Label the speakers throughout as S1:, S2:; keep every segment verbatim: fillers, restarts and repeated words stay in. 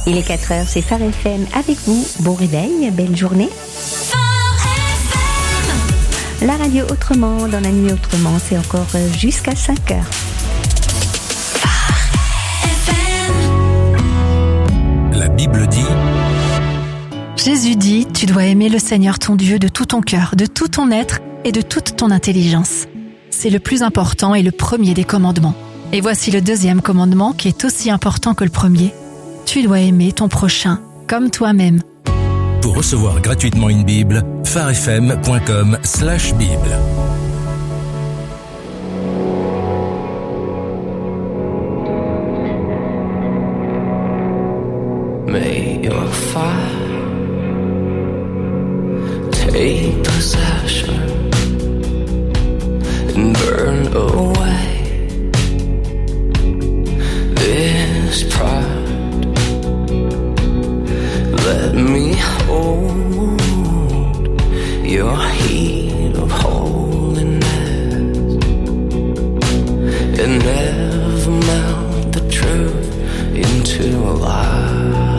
S1: Il est quatre heures, c'est Phare F M avec vous. Bon réveil, belle journée. La radio autrement, dans la nuit autrement, c'est encore jusqu'à cinq heures.
S2: La Bible dit...
S3: Jésus dit, tu dois aimer le Seigneur ton Dieu de tout ton cœur, de tout ton être et de toute ton intelligence. C'est le plus important et le premier des commandements. Et voici le deuxième commandement qui est aussi important que le premier. Tu dois aimer ton prochain comme toi-même.
S2: Pour recevoir gratuitement une Bible, pharefm.com slash Bible.
S4: May your fire take possession and burn away this pride. Let me hold your heat of holiness and never melt the truth into a lie.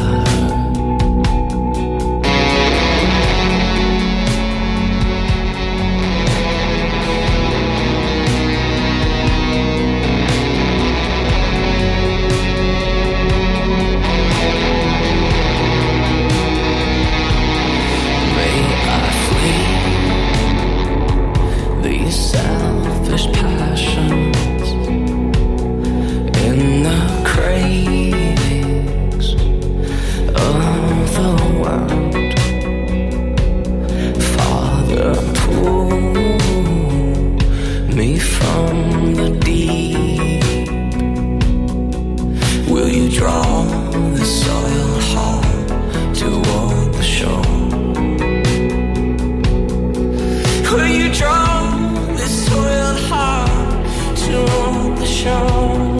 S4: Selfish passions and the cravings of the world. Father, pull me from the deep. Will you draw the soil hard toward the shore? Will you draw soiled heart to the shore?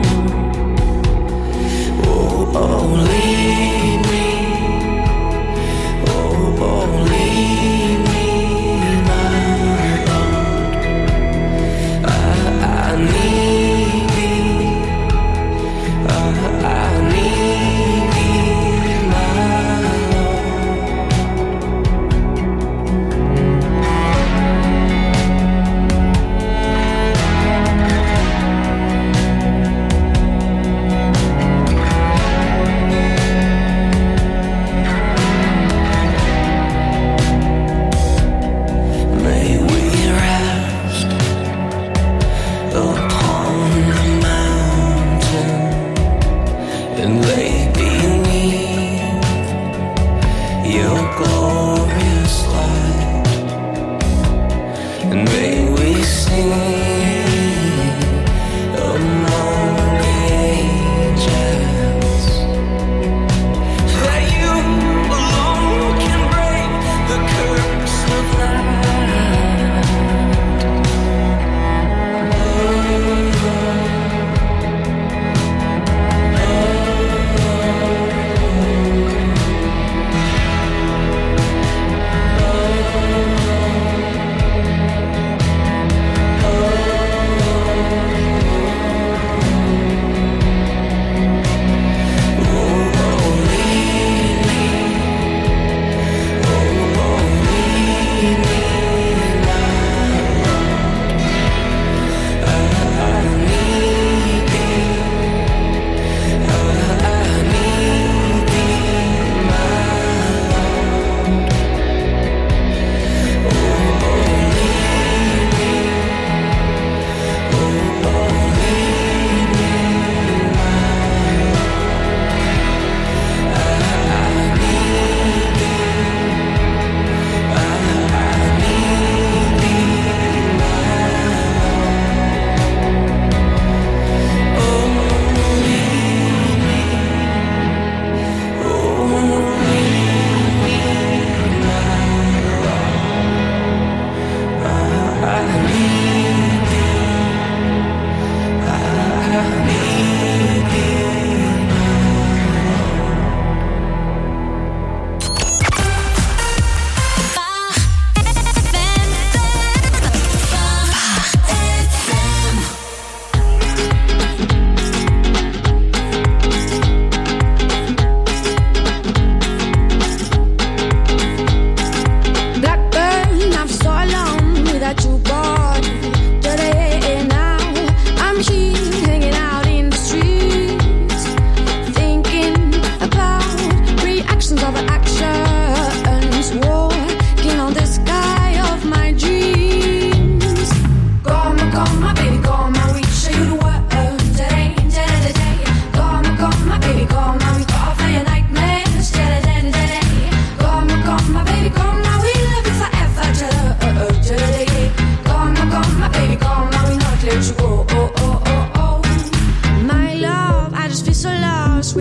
S4: Oh, oh, lead me. Oh, oh, lead me, my Lord. I, I need thee. I, I need thee, my oh,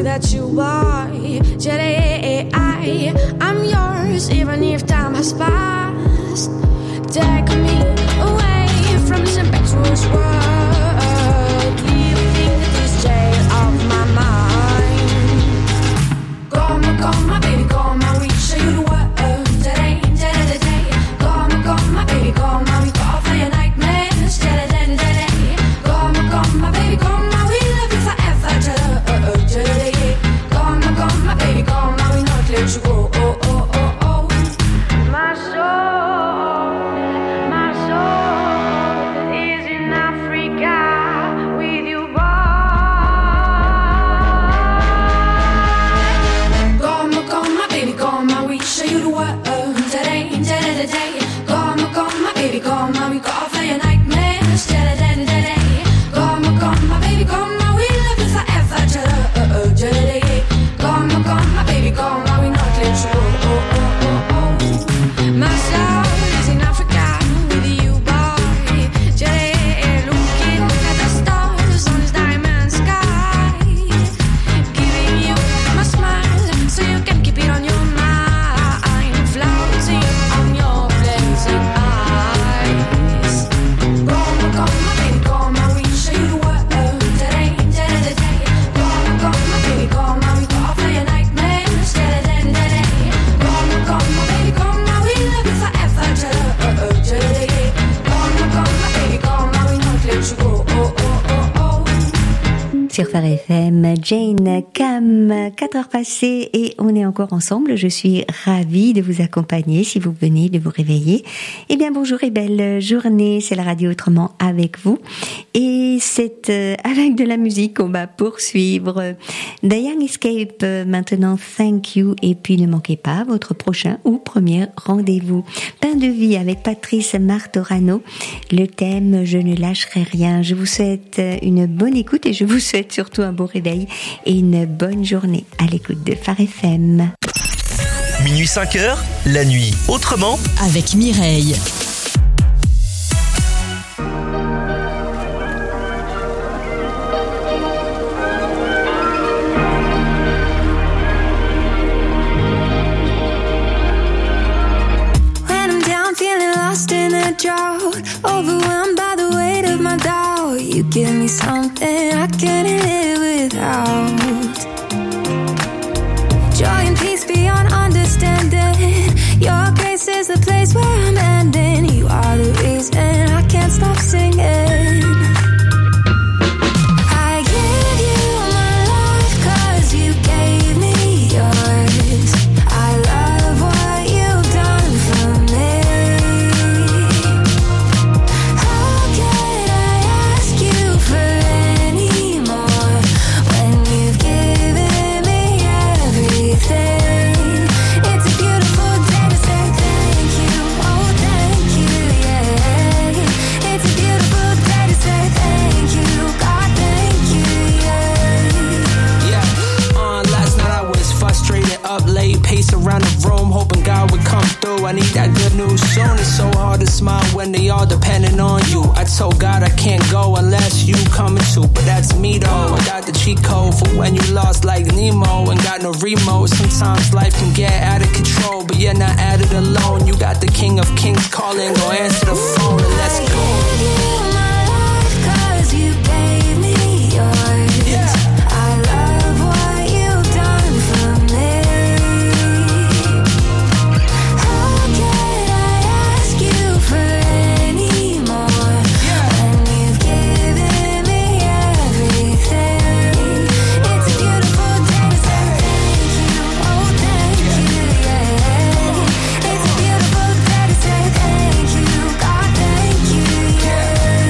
S5: without you, boy. Today I, I'm yours, even if time has passed. Take me away from this impetuous world, leaving this jail of my mind. Come on, come on, baby, come on, we show you the world. Today, today, today. Come on, come on, baby, come on, we go for your nightmares. Today, today, today. Come on, come on, baby, come on, we love you forever. Today, today. Come on, come on, baby, come on, we not let you go. Oh, oh, oh, oh. My soul, my soul is in Africa with you, boy. Come on, come on, baby, come on, we show you the world. Today, today, today. Come on, come on, baby, come on, we go for your nightmares. Today, today, today. Come on, come on, baby, come on, we love you forever. Today, today. Come on, come on, baby, come on, we not let you go. Oh, oh, oh, oh. My soul is in Africa with you, boy. Today, looking at the stars on this diamond sky, giving you my smile so you can keep it on your mind, floating on your blazing eyes. Come on, come on, baby, come on, we show you the world. Today, today, today. Come on, come on, baby, come on, we go for your nightmares. Today, today, today. Come on, come on, baby, come on, we love you forever. Today, today. Come on, come on, baby, come on, we not let you go. Oh, oh, oh, oh.
S1: Sur Phare F M, Jane Cam, quatre heures passées et on est encore ensemble. Je suis ravie de vous accompagner si vous venez de vous réveiller. Eh bien, bonjour et belle journée, c'est la radio Autrement avec vous. Et c'est euh, avec de la musique qu'on va poursuivre. The Young Escape, euh, maintenant Thank You. Et puis ne manquez pas votre prochain ou premier rendez-vous. Pain de vie avec Patrice Martorano. Le thème, je ne lâcherai rien. Je vous souhaite une bonne écoute et je vous souhaite surtout un bon réveil et une bonne journée à l'écoute de Phare F M.
S6: Minuit cinq heures, la nuit autrement
S7: avec Mireille.
S5: When I'm down, feeling lost in a drought, overwhelmed by the weight of my doubt, you give me something I can't live without. Joy and peace beyond understanding. Your grace is the place where I'm ending. You are the reason I can't stop singing. I give you my life 'cause you gave me yours. I love what you've done for me. How can I ask you for any more when you've given me everything? It's a beautiful day to say thank you, oh thank you, yeah. It's a beautiful day to say thank you, God thank you, yeah.
S8: Yeah, uh, last night I was frustrated, up late, pace around the room, hoping God would come through. I need that good news soon. It's so hard to smile when they all depending on you. I told God I can't go unless you coming too, but that's me though. I got the cheat code for when you lost like Nemo and got no remote. Sometimes life can get out of control, but you're not at it alone. You got the King of Kings calling, go answer the phone and let's
S5: I
S8: go.
S5: give you my life 'cause you gave me yours.
S8: Yeah.
S5: I love what you've done for me. How can I ask you for any more when you've given me everything? It's a beautiful day to say thank you, oh thank you, yeah. It's a beautiful day to say thank you, God thank you, yeah.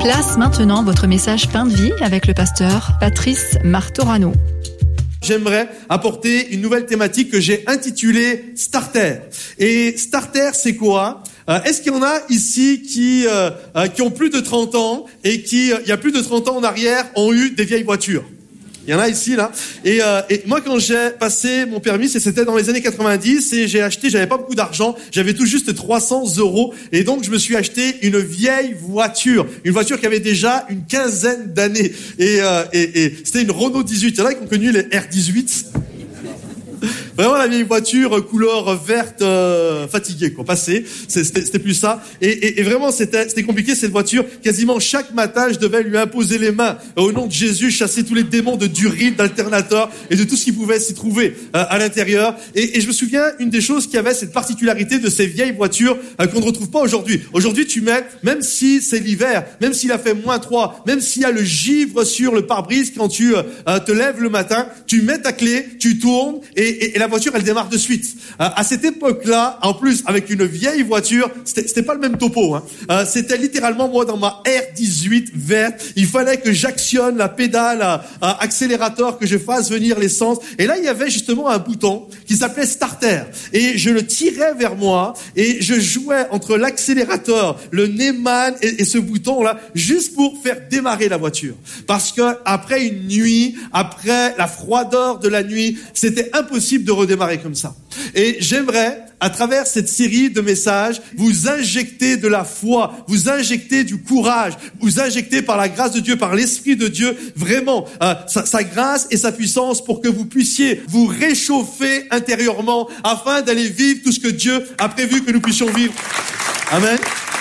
S3: Place maintenant votre message Pain de vie avec le pasteur Patrice Martorano.
S7: J'aimerais apporter une nouvelle thématique que j'ai intitulée Starter. Et Starter, c'est quoi ? Euh, est-ce qu'il y en a ici qui euh, euh, qui ont plus de trente ans et qui, euh, il y a plus de trente ans en arrière, ont eu des vieilles voitures ? Il y en a ici, là. Et, euh, et moi, quand j'ai passé mon permis, c'était dans les années quatre-vingt-dix, et j'ai acheté, j'avais pas beaucoup d'argent, j'avais tout juste trois cents euros, et donc je me suis acheté une vieille voiture, une voiture qui avait déjà une quinzaine d'années, et, euh, et, et c'était une Renault dix-huit. Il y en a qui ont connu les R dix-huit. Vraiment la vieille voiture couleur verte euh, fatiguée, quoi. Passé, c'était, c'était plus ça. Et, et, et vraiment, c'était, c'était compliqué cette voiture. Quasiment chaque matin, je devais lui imposer les mains au nom de Jésus, chasser tous les démons de Duril, d'alternateur et de tout ce qui pouvait s'y trouver euh, à l'intérieur. Et, et je me souviens, une des choses qui avait cette particularité de ces vieilles voitures euh, qu'on ne retrouve pas aujourd'hui. Aujourd'hui, tu mets, même si c'est l'hiver, même s'il a fait moins trois, même s'il y a le givre sur le pare-brise quand tu euh, te lèves le matin, tu mets ta clé, tu tournes et, et, et la voiture, elle démarre de suite. Euh, à cette époque-là, en plus, avec une vieille voiture, c'était, c'était pas le même topo. Hein. Euh, c'était littéralement, moi, dans ma R dix-huit verte, il fallait que j'actionne la pédale à, à accélérateur, que je fasse venir l'essence. Et là, il y avait justement un bouton qui s'appelait Starter. Et je le tirais vers moi et je jouais entre l'accélérateur, le Neyman et, et ce bouton-là, juste pour faire démarrer la voiture. Parce que après une nuit, après la froideur de la nuit, c'était impossible de redémarrer comme ça. Et j'aimerais, à travers cette série de messages, vous injecter de la foi, vous injecter du courage, vous injecter par la grâce de Dieu, par l'Esprit de Dieu, vraiment euh, sa, sa grâce et sa puissance pour que vous puissiez vous réchauffer intérieurement afin d'aller vivre tout ce que Dieu a prévu que nous puissions vivre. Amen.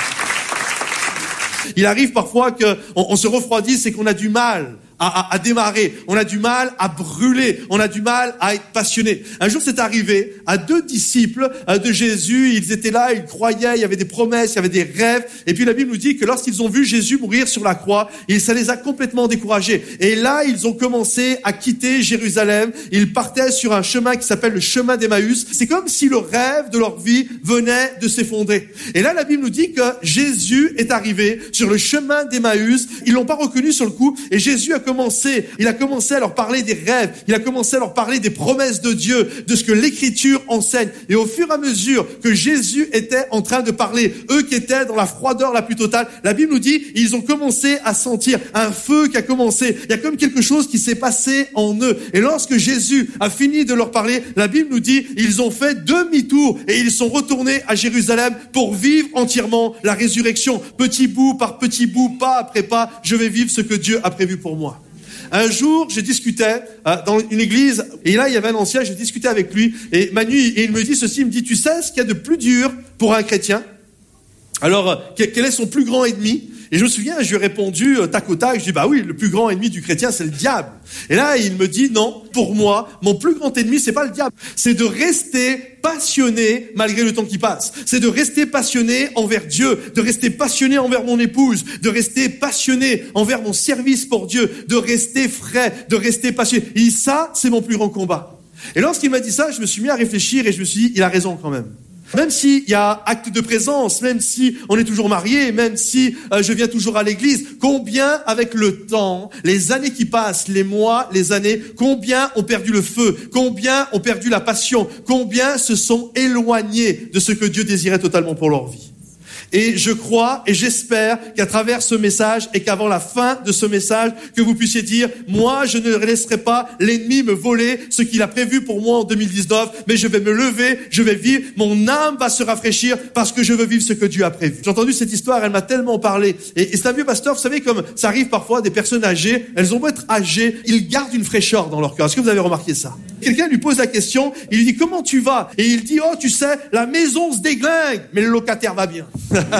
S7: Il arrive parfois qu'on on se refroidisse et qu'on a du mal À, à, à démarrer, on a du mal à brûler, on a du mal à être passionné. Un jour, c'est arrivé à deux disciples de Jésus, ils étaient là, ils croyaient, il y avait des promesses, il y avait des rêves, et puis la Bible nous dit que lorsqu'ils ont vu Jésus mourir sur la croix, et ça les a complètement découragés. Et là, ils ont commencé à quitter Jérusalem, ils partaient sur un chemin qui s'appelle le chemin d'Emmaüs. C'est comme si le rêve de leur vie venait de s'effondrer. Et là, la Bible nous dit que Jésus est arrivé sur le chemin d'Emmaüs, ils l'ont pas reconnu sur le coup, et Jésus a commencé, il a commencé à leur parler des rêves, il a commencé à leur parler des promesses de Dieu, de ce que l'Écriture enseigne. Et au fur et à mesure que Jésus était en train de parler, eux qui étaient dans la froideur la plus totale, la Bible nous dit, ils ont commencé à sentir un feu qui a commencé. Il y a comme quelque chose qui s'est passé en eux. Et lorsque Jésus a fini de leur parler, la Bible nous dit, ils ont fait demi-tour et ils sont retournés à Jérusalem pour vivre entièrement la résurrection. Petit bout par petit bout, pas après pas, je vais vivre ce que Dieu a prévu pour moi. Un jour, je discutais euh, dans une église, et là, il y avait un ancien, je discutais avec lui, et Manu, et il me dit ceci, il me dit, tu sais ce qu'il y a de plus dur pour un chrétien ? Alors, euh, quel est son plus grand ennemi ? Et je me souviens, je lui ai répondu euh, tac au tac, je dis, bah oui, le plus grand ennemi du chrétien, c'est le diable. Et là, il me dit, non, pour moi, mon plus grand ennemi, c'est pas le diable, c'est de rester passionné malgré le temps qui passe. C'est de rester passionné envers Dieu, de rester passionné envers mon épouse, de rester passionné envers mon service pour Dieu, de rester frais, de rester passionné. Et ça, c'est mon plus grand combat. Et lorsqu'il m'a dit ça, je me suis mis à réfléchir et je me suis dit, il a raison quand même. Même s'il y a acte de présence, même si on est toujours mariés, même si euh, je viens toujours à l'église, combien avec le temps, les années qui passent, les mois, les années, combien ont perdu le feu, combien ont perdu la passion, combien se sont éloignés de ce que Dieu désirait totalement pour leur vie. Et je crois et j'espère qu'à travers ce message et qu'avant la fin de ce message, que vous puissiez dire, moi, je ne laisserai pas l'ennemi me voler ce qu'il a prévu pour moi en deux mille dix-neuf, mais je vais me lever, je vais vivre, mon âme va se rafraîchir parce que je veux vivre ce que Dieu a prévu. J'ai entendu cette histoire, elle m'a tellement parlé. Et, et c'est un vieux pasteur, vous savez, comme ça arrive parfois, des personnes âgées, elles ont beau être âgées, ils gardent une fraîcheur dans leur cœur. Est-ce que vous avez remarqué ça? Quelqu'un lui pose la question, il lui dit, comment tu vas? Et il dit, oh, tu sais, la maison se déglingue, mais le locataire va bien.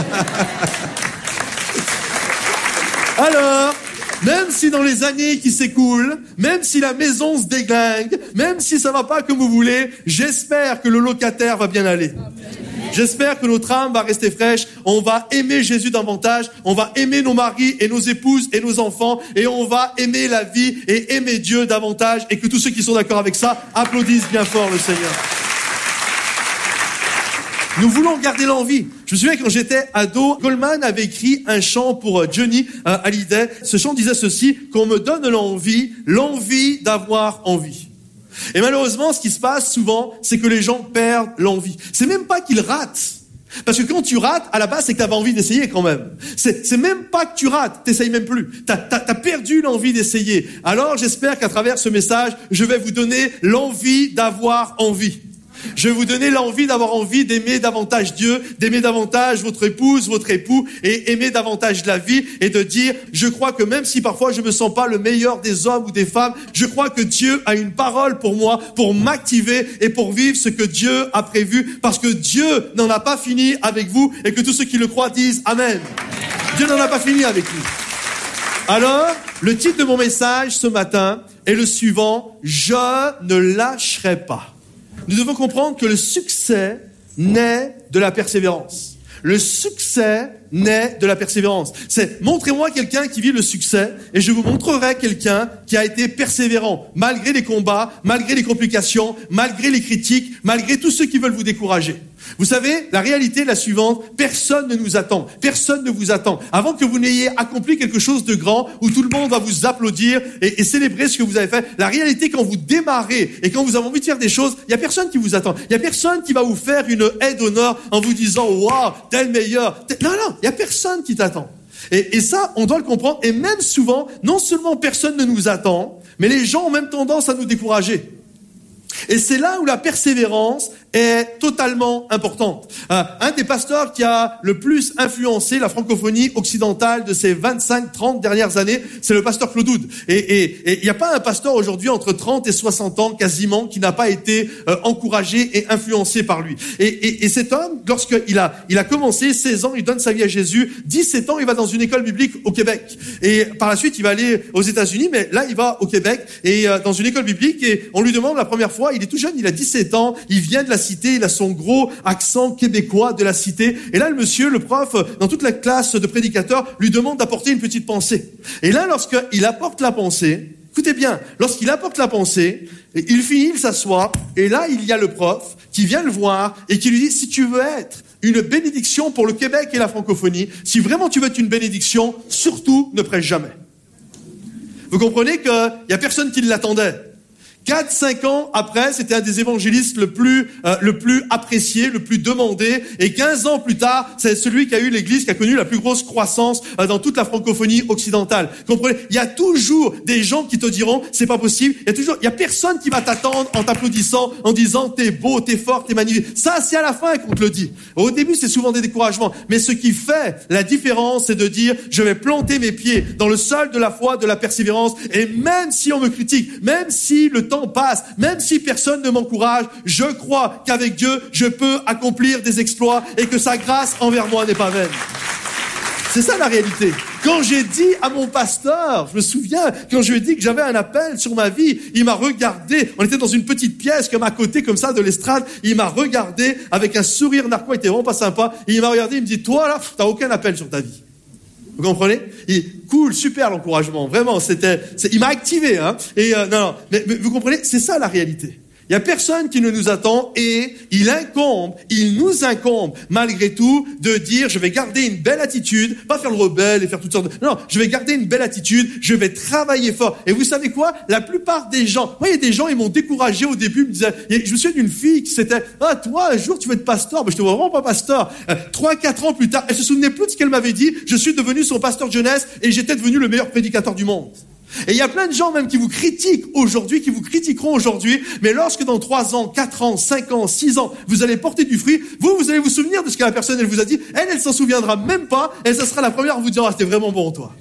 S7: Alors, même si dans les années qui s'écoulent, même si la maison se déglingue, même si ça va pas comme vous voulez, j'espère que le locataire va bien aller. J'espère que notre âme va rester fraîche, on va aimer Jésus davantage, on va aimer nos maris et nos épouses et nos enfants, et on va aimer la vie et aimer Dieu davantage, et que tous ceux qui sont d'accord avec ça applaudissent bien fort le Seigneur. Nous voulons garder l'envie. Je me souviens quand j'étais ado, Goldman avait écrit un chant pour Johnny euh, Hallyday. Ce chant disait ceci, qu'on me donne l'envie, l'envie d'avoir envie. Et malheureusement, ce qui se passe souvent, c'est que les gens perdent l'envie. C'est même pas qu'ils ratent. Parce que quand tu rates, à la base, c'est que tu avais envie d'essayer quand même. C'est, c'est même pas que tu rates, t'essayes même plus. T'as, t'as, t'as perdu l'envie d'essayer. Alors, j'espère qu'à travers ce message, je vais vous donner l'envie d'avoir envie. Je vais vous donner l'envie d'avoir envie d'aimer davantage Dieu, d'aimer davantage votre épouse, votre époux, et aimer davantage la vie, et de dire, je crois que même si parfois je me sens pas le meilleur des hommes ou des femmes, je crois que Dieu a une parole pour moi, pour m'activer et pour vivre ce que Dieu a prévu, parce que Dieu n'en a pas fini avec vous, et que tous ceux qui le croient disent Amen. Dieu n'en a pas fini avec nous. Alors, le titre de mon message ce matin est le suivant, je ne lâcherai pas. Nous devons comprendre que le succès naît de la persévérance. Le succès naît de la persévérance. C'est, montrez-moi quelqu'un qui vit le succès et je vous montrerai quelqu'un qui a été persévérant, malgré les combats, malgré les complications, malgré les critiques, malgré tous ceux qui veulent vous décourager. Vous savez, la réalité est la suivante, personne ne nous attend, personne ne vous attend. Avant que vous n'ayez accompli quelque chose de grand, où tout le monde va vous applaudir et, et célébrer ce que vous avez fait, la réalité, quand vous démarrez et quand vous avez envie de faire des choses, il y a personne qui vous attend. Il y a personne qui va vous faire une aide d'honneur en vous disant « Waouh, t'es le meilleur ». Non, non, il y a personne qui t'attend. Et, et ça, on doit le comprendre. Et même souvent, non seulement personne ne nous attend, mais les gens ont même tendance à nous décourager. Et c'est là où la persévérance est totalement importante. Euh, un des pasteurs qui a le plus influencé la francophonie occidentale de ces vingt-cinq trente dernières années, c'est le pasteur Claude Oud. Et il n'y a pas un pasteur aujourd'hui entre trente et soixante ans quasiment qui n'a pas été euh, encouragé et influencé par lui. Et, et, et cet homme, lorsqu'il a, il a commencé, seize ans, il donne sa vie à Jésus, dix-sept ans, il va dans une école biblique au Québec. Et par la suite, il va aller aux États-Unis, mais là, il va au Québec et euh, dans une école biblique et on lui demande la première fois, il est tout jeune, il a dix-sept ans, il vient de la cité, il a son gros accent québécois de la cité. Et là, le monsieur, le prof, dans toute la classe de prédicateurs, lui demande d'apporter une petite pensée. Et là, lorsqu'il apporte la pensée, écoutez bien, lorsqu'il apporte la pensée, il finit, il s'assoit, et là, il y a le prof qui vient le voir et qui lui dit, si tu veux être une bénédiction pour le Québec et la francophonie, si vraiment tu veux être une bénédiction, surtout ne prêche jamais. Vous comprenez qu'il y a personne qui l'attendait. Quatre, cinq ans après, c'était un des évangélistes le plus, euh, le plus apprécié, le plus demandé. Et quinze ans plus tard, c'est celui qui a eu l'église qui a connu la plus grosse croissance euh, dans toute la francophonie occidentale. Comprenez? Il y a toujours des gens qui te diront, c'est pas possible. Il y a toujours, il y a personne qui va t'attendre en t'applaudissant, en disant, t'es beau, t'es fort, t'es magnifique. Ça, c'est à la fin qu'on te le dit. Au début, c'est souvent des découragements. Mais ce qui fait la différence, c'est de dire, je vais planter mes pieds dans le sol de la foi, de la persévérance. Et même si on me critique, même si le temps passe, même si personne ne m'encourage, je crois qu'avec Dieu, je peux accomplir des exploits et que sa grâce envers moi n'est pas vaine. C'est ça la réalité. Quand j'ai dit à mon pasteur, je me souviens, quand je lui ai dit que j'avais un appel sur ma vie, il m'a regardé, on était dans une petite pièce comme à côté, comme ça, de l'estrade, il m'a regardé avec un sourire narquois, il était vraiment pas sympa, et il m'a regardé, il me dit, toi là, t'as aucun appel sur ta vie. Vous comprenez? Il, cool, super l'encouragement, vraiment, c'était, c'est, il m'a activé, hein. Et euh, non, non, mais, mais vous comprenez? C'est ça la réalité. Il y a personne qui ne nous attend et il incombe, il nous incombe malgré tout de dire je vais garder une belle attitude, pas faire le rebelle et faire toutes sortes de... Non, je vais garder une belle attitude, je vais travailler fort. Et vous savez quoi? La plupart des gens, moi il y a des gens, ils m'ont découragé au début, ils me disaient, je me souviens d'une fille qui s'était, ah toi un jour tu veux être pasteur, mais je te vois vraiment pas pasteur. Euh, Trois, quatre ans plus tard, elle se souvenait plus de ce qu'elle m'avait dit, je suis devenu son pasteur de jeunesse et j'étais devenu le meilleur prédicateur du monde. Et il y a plein de gens même qui vous critiquent aujourd'hui, qui vous critiqueront aujourd'hui, mais lorsque dans trois ans, quatre ans, cinq ans, six ans, vous allez porter du fruit, vous, vous allez vous souvenir de ce que la personne, elle vous a dit, elle, elle s'en souviendra même pas, et ça sera la première à vous dire, ah, c'était vraiment bon, toi.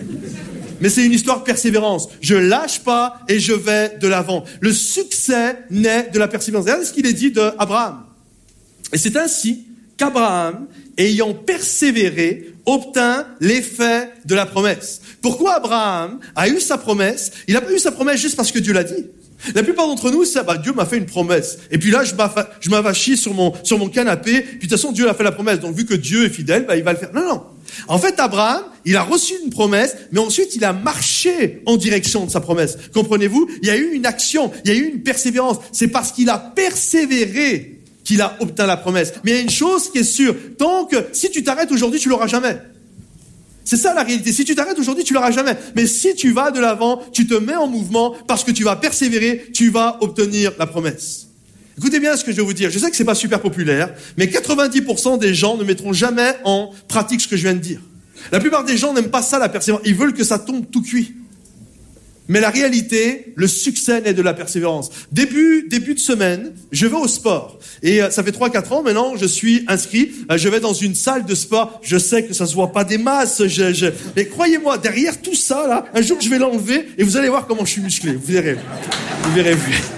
S7: Mais c'est une histoire de persévérance. Je lâche pas et je vais de l'avant. Le succès naît de la persévérance. Regardez ce qu'il est dit d'Abraham. Et c'est ainsi qu'Abraham, ayant persévéré, obtint l'effet de la promesse. Pourquoi Abraham a eu sa promesse? Il n'a pas eu sa promesse juste parce que Dieu l'a dit. La plupart d'entre nous, c'est, bah, Dieu m'a fait une promesse. Et puis là, je, je m'avachis sur mon, sur mon canapé. Puis de toute façon, Dieu a fait la promesse. Donc, vu que Dieu est fidèle, bah, il va le faire. Non, non. En fait, Abraham, il a reçu une promesse, mais ensuite, il a marché en direction de sa promesse. Comprenez-vous? Il y a eu une action, il y a eu une persévérance. C'est parce qu'il a persévéré qu'il a obtint la promesse. Mais il y a une chose qui est sûre, tant que si tu t'arrêtes aujourd'hui, tu l'auras jamais. C'est ça la réalité. Si tu t'arrêtes aujourd'hui, tu l'auras jamais. Mais si tu vas de l'avant, tu te mets en mouvement parce que tu vas persévérer, tu vas obtenir la promesse. Écoutez bien ce que je vais vous dire. Je sais que c'est pas super populaire, mais quatre-vingt-dix pour cent des gens ne mettront jamais en pratique ce que je viens de dire. La plupart des gens n'aiment pas ça, la persévérance. Ils veulent que ça tombe tout cuit. Mais la réalité, le succès naît de la persévérance. Début, début de semaine, je vais au sport. Et euh, ça fait trois quatre ans maintenant, je suis inscrit. Euh, je vais dans une salle de sport. Je sais que ça se voit pas des masses. Je, je... Mais croyez-moi, derrière tout ça, là, un jour, je vais l'enlever et vous allez voir comment je suis musclé. Vous verrez. Vous verrez. Vous verrez.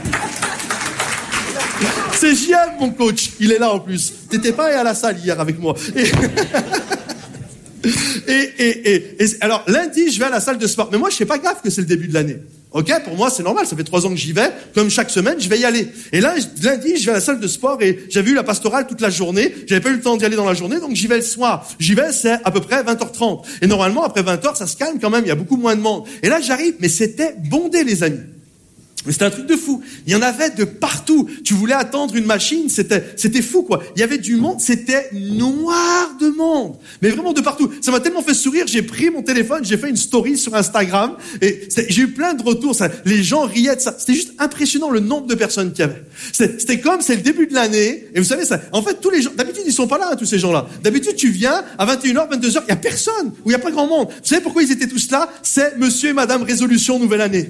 S7: C'est J M, mon coach. Il est là en plus. T'étais pas à la salle hier avec moi. Et... Et, et, et, et, alors, lundi, je vais à la salle de sport. Mais moi, je fais pas gaffe que c'est le début de l'année. Ok? Pour moi, c'est normal. Ça fait trois ans que j'y vais. Comme chaque semaine, je vais y aller. Et là, lundi, je vais à la salle de sport et j'avais eu la pastorale toute la journée. J'avais pas eu le temps d'y aller dans la journée, donc j'y vais le soir. J'y vais, c'est à peu près vingt heures trente. Et normalement, après vingt heures, ça se calme quand même. Il y a beaucoup moins de monde. Et là, j'arrive, mais c'était bondé, les amis. Mais c'était un truc de fou. Il y en avait de partout. Tu voulais attendre une machine, c'était, c'était fou, quoi. Il y avait du monde, c'était noir de monde. Mais vraiment de partout. Ça m'a tellement fait sourire, j'ai pris mon téléphone, j'ai fait une story sur Instagram, et j'ai eu plein de retours, ça. Les gens riaient de ça. C'était juste impressionnant le nombre de personnes qu'il y avait. C'était, c'était comme, c'est le début de l'année, et vous savez, ça, en fait, tous les gens, d'habitude, ils sont pas là, hein, tous ces gens-là. D'habitude, tu viens, à vingt et une heures, vingt-deux heures, il y a personne, ou il y a pas grand monde. Vous savez pourquoi ils étaient tous là? C'est monsieur et madame résolution nouvelle année.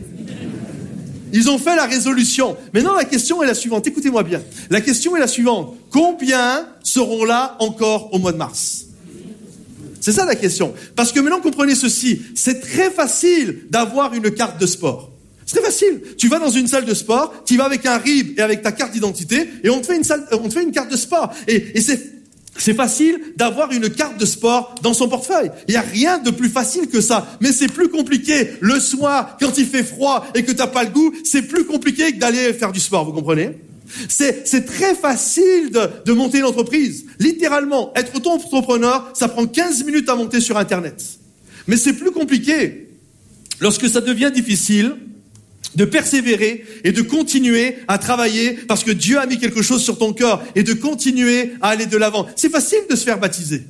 S7: Ils ont fait la résolution. Maintenant, la question est la suivante. Écoutez-moi bien. La question est la suivante. Combien seront là encore au mois de mars? C'est ça la question. Parce que maintenant, comprenez ceci. C'est très facile d'avoir une carte de sport. C'est très facile. Tu vas dans une salle de sport, tu vas avec un R I B et avec ta carte d'identité, et on te fait une salle, on te fait une carte de sport. Et, et c'est C'est facile d'avoir une carte de sport dans son portefeuille. Il n'y a rien de plus facile que ça. Mais c'est plus compliqué le soir, quand il fait froid et que tu n'as pas le goût, c'est plus compliqué que d'aller faire du sport, vous comprenez? C'est, c'est très facile de, de monter une entreprise. Littéralement, être auto-entrepreneur, ça prend quinze minutes à monter sur Internet. Mais c'est plus compliqué lorsque ça devient difficile de persévérer et de continuer à travailler parce que Dieu a mis quelque chose sur ton cœur et de continuer à aller de l'avant. C'est facile de se faire baptiser.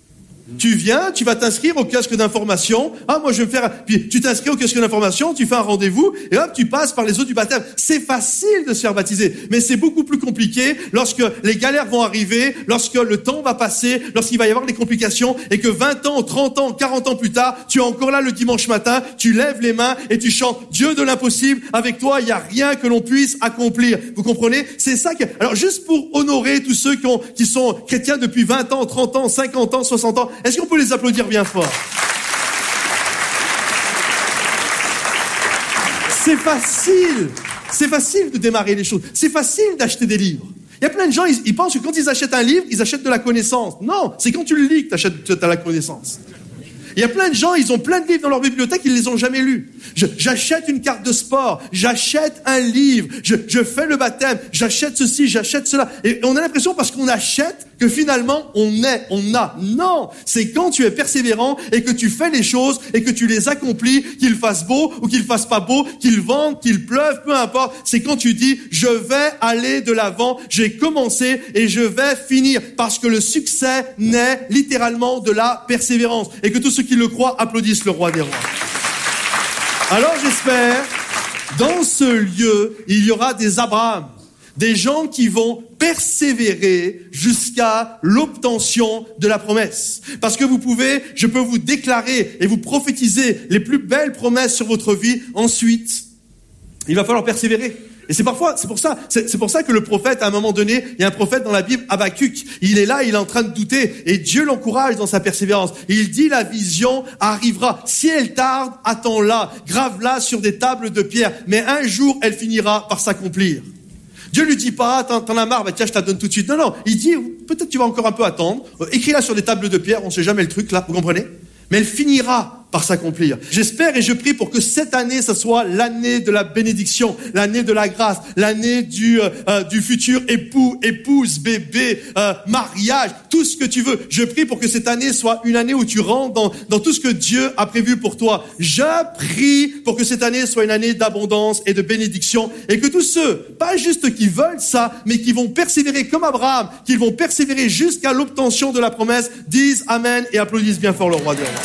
S7: Tu viens, tu vas t'inscrire au kiosque d'information. Ah, moi, je vais me faire... Puis, tu t'inscris au kiosque d'information, tu fais un rendez-vous, et hop, tu passes par les eaux du baptême. C'est facile de se faire baptiser. Mais c'est beaucoup plus compliqué lorsque les galères vont arriver, lorsque le temps va passer, lorsqu'il va y avoir des complications, et que vingt ans, trente ans, quarante ans plus tard, tu es encore là le dimanche matin, tu lèves les mains, et tu chantes « Dieu de l'impossible, avec toi, il n'y a rien que l'on puisse accomplir. » Vous comprenez? C'est ça que... Alors, juste pour honorer tous ceux qui, ont, qui sont chrétiens depuis vingt ans, trente ans, cinquante ans, soixante ans, est-ce qu'on peut les applaudir bien fort? C'est facile. C'est facile de démarrer les choses. C'est facile d'acheter des livres. Il y a plein de gens, ils, ils pensent que quand ils achètent un livre, ils achètent de la connaissance. Non, c'est quand tu le lis que tu achètes de la connaissance. Il y a plein de gens, ils ont plein de livres dans leur bibliothèque, ils les ont jamais lus. Je, j'achète une carte de sport, j'achète un livre, je, je fais le baptême, j'achète ceci, j'achète cela. Et on a l'impression parce qu'on achète que finalement on est, on a. Non, c'est quand tu es persévérant et que tu fais les choses et que tu les accomplis, qu'il fasse beau ou qu'il fasse pas beau, qu'il vente, qu'il pleuve, peu importe. C'est quand tu dis je vais aller de l'avant, j'ai commencé et je vais finir parce que le succès naît littéralement de la persévérance et que tous ceux qui le croient applaudissent le roi des rois. Alors j'espère, dans ce lieu, il y aura des Abraham, des gens qui vont persévérer jusqu'à l'obtention de la promesse. Parce que vous pouvez, je peux vous déclarer et vous prophétiser les plus belles promesses sur votre vie. Ensuite, il va falloir persévérer. Et c'est parfois, c'est pour ça, c'est, c'est pour ça que le prophète, à un moment donné, il y a un prophète dans la Bible, Habakkuk. Il est là, il est en train de douter, et Dieu l'encourage dans sa persévérance. Il dit, la vision arrivera. Si elle tarde, attends-la, grave-la sur des tables de pierre. Mais un jour, elle finira par s'accomplir. Dieu lui dit pas, t'en, t'en as marre, bah tiens, je te la donne tout de suite. Non, non, il dit, peut-être tu vas encore un peu attendre. Écris-la sur des tables de pierre, on sait jamais le truc, là, vous comprenez? Mais elle finira par s'accomplir. J'espère et je prie pour que cette année, ça soit l'année de la bénédiction, l'année de la grâce, l'année du, euh, du futur époux, épouse, bébé, euh, mariage, tout ce que tu veux. Je prie pour que cette année soit une année où tu rentres dans, dans tout ce que Dieu a prévu pour toi. Je prie pour que cette année soit une année d'abondance et de bénédiction et que tous ceux, pas juste qui veulent ça, mais qui vont persévérer comme Abraham, qu'ils vont persévérer jusqu'à l'obtention de la promesse, disent Amen et applaudissent bien fort le roi des rois.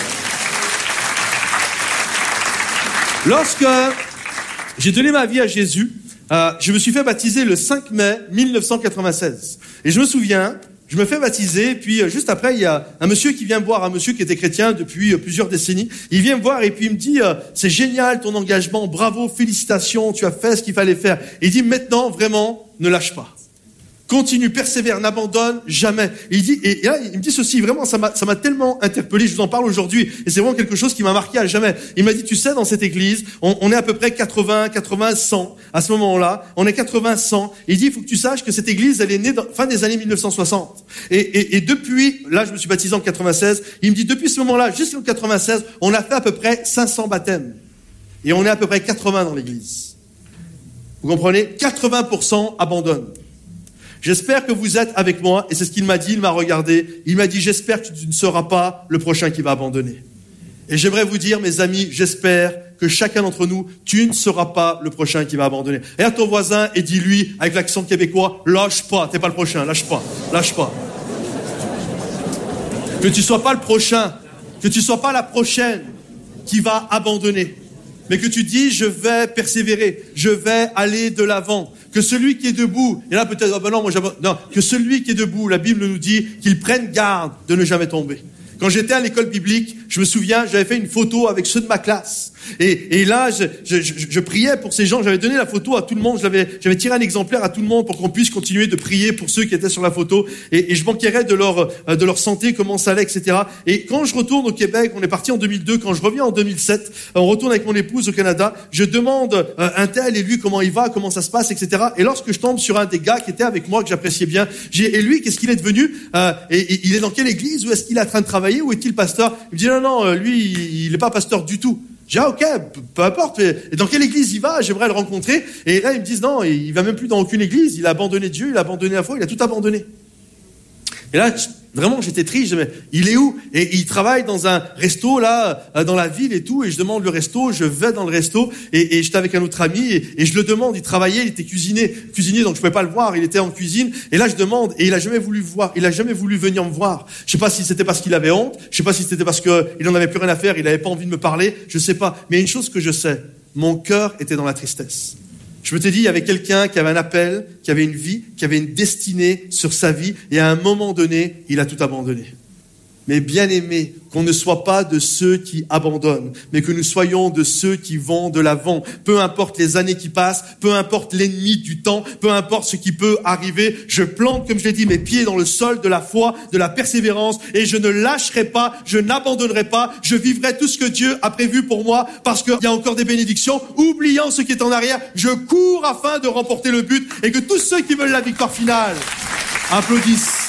S7: Lorsque j'ai donné ma vie à Jésus, euh, je me suis fait baptiser le cinq mai mille neuf cent quatre-vingt-seize. Et je me souviens, je me fais baptiser, puis euh, juste après, il y a un monsieur qui vient me voir, un monsieur qui était chrétien depuis euh, plusieurs décennies. Il vient me voir et puis il me dit euh, « C'est génial ton engagement, bravo, félicitations, tu as fait ce qu'il fallait faire. » Il dit « Maintenant, vraiment, ne lâche pas. Continue, persévère, n'abandonne jamais. » Il dit, et là, il me dit ceci, vraiment, ça m'a, ça m'a tellement interpellé, je vous en parle aujourd'hui, et c'est vraiment quelque chose qui m'a marqué à jamais. Il m'a dit, tu sais, dans cette église, on, on est à peu près quatre-vingts, quatre-vingts, cent, à ce moment-là, on est quatre-vingts, cent. Il dit, il faut que tu saches que cette église, elle est née dans, fin des années mille neuf cent soixante. Et, et, et depuis, là, je me suis baptisé en quatre-vingt-seize, il me dit, depuis ce moment-là, jusqu'en quatre-vingt-seize, on a fait à peu près cinq cents baptêmes. Et on est à peu près quatre-vingts dans l'église. Vous comprenez? quatre-vingts pour cent abandonnent. J'espère que vous êtes avec moi, et c'est ce qu'il m'a dit, il m'a regardé, il m'a dit, j'espère que tu ne seras pas le prochain qui va abandonner. Et j'aimerais vous dire, mes amis, j'espère que chacun d'entre nous, tu ne seras pas le prochain qui va abandonner. Regarde ton voisin et dis-lui, avec l'accent québécois, lâche pas, t'es pas le prochain, lâche pas, lâche pas. Que tu sois pas le prochain, que tu sois pas la prochaine qui va abandonner, mais que tu dis, je vais persévérer, je vais aller de l'avant. Que celui qui est debout, et là peut-être, oh ben non, moi j'abandonne, non, que celui qui est debout, la Bible nous dit qu'il prenne garde de ne jamais tomber. Quand j'étais à l'école biblique, je me souviens, j'avais fait une photo avec ceux de ma classe. Et, et là, je, je, je, je priais pour ces gens. J'avais donné la photo à tout le monde. J'avais, j'avais tiré un exemplaire à tout le monde pour qu'on puisse continuer de prier pour ceux qui étaient sur la photo. Et, et je m'enquérais de leur, de leur santé, comment ça allait, et cetera. Et quand je retourne au Québec, on est parti en deux mille deux. Quand je reviens en deux mille sept, on retourne avec mon épouse au Canada. Je demande euh, un tel et lui comment il va, comment ça se passe, et cetera. Et lorsque je tombe sur un des gars qui était avec moi, que j'appréciais bien, j'ai et lui, qu'est-ce qu'il est devenu euh, et, et il est dans quelle église? Où est-ce qu'il est en train de travailler? Où est-il pasteur? Il me dit non, non, lui, il n'est pas pasteur du tout. J'ai dit, ah, ok, peu importe. Et dans quelle église il va? J'aimerais le rencontrer. Et là, ils me disent, non, il va même plus dans aucune église. Il a abandonné Dieu, il a abandonné la foi, il a tout abandonné. Et là, vraiment, j'étais triste. Je me dis, il est où? Et il travaille dans un resto, là, dans la ville et tout. Et je demande le resto, je vais dans le resto. Et, et j'étais avec un autre ami et, et je le demande. Il travaillait, il était cuisinier, cuisinier, donc je pouvais pas le voir. Il était en cuisine. Et là, je demande. Et il a jamais voulu voir. Il a jamais voulu venir me voir. Je sais pas si c'était parce qu'il avait honte. Je sais pas si c'était parce que il en avait plus rien à faire. Il avait pas envie de me parler. Je sais pas. Mais il y a une chose que je sais. Mon cœur était dans la tristesse. Je me t'ai dit, il y avait quelqu'un qui avait un appel, qui avait une vie, qui avait une destinée sur sa vie, et à un moment donné, il a tout abandonné. Mais bien aimé, qu'on ne soit pas de ceux qui abandonnent, mais que nous soyons de ceux qui vont de l'avant. Peu importe les années qui passent, peu importe l'ennemi du temps, peu importe ce qui peut arriver, je plante, comme je l'ai dit, mes pieds dans le sol de la foi, de la persévérance, et je ne lâcherai pas, je n'abandonnerai pas, je vivrai tout ce que Dieu a prévu pour moi, parce qu'il y a encore des bénédictions. Oubliant ce qui est en arrière, je cours afin de remporter le but, et que tous ceux qui veulent la victoire finale applaudissent.